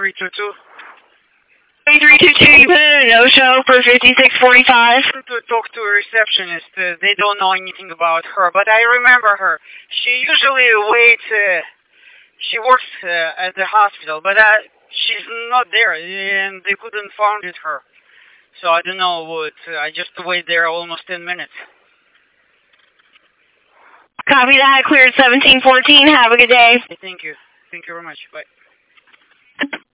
3322. 3322, you put in a no-show for 5645. To talk to a receptionist. They don't know anything about her, but I remember her. She usually waits. She works at the hospital, but she's not there, and they couldn't find her. So I don't know what. I just wait there almost 10 minutes. Copy that. Cleared 1714. Have a good day. Thank you. Thank you very much. Bye.